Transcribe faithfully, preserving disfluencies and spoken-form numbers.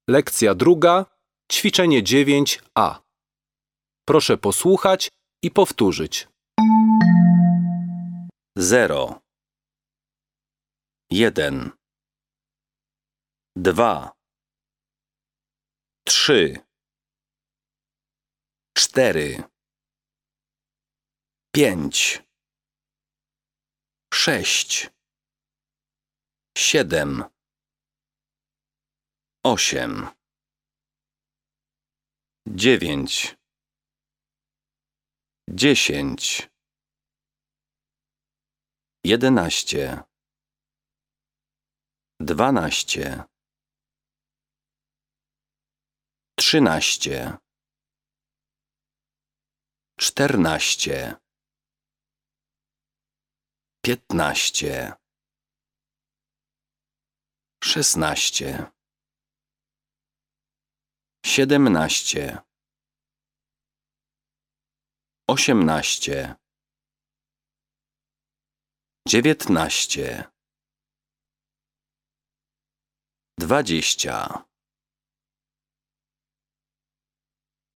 Lekcja druga, ćwiczenie dziewięć a. Proszę posłuchać i powtórzyć. Zero. Jeden. Dwa. Trzy. Cztery. Pięć. Sześć. Siedem. Osiem. Dziewięć. Dziesięć. Jedenaście. Dwanaście. Trzynaście. Czternaście. Piętnaście. Szesnaście. Siedemnaście. Osiemnaście. Dziewiętnaście. Dwadzieścia.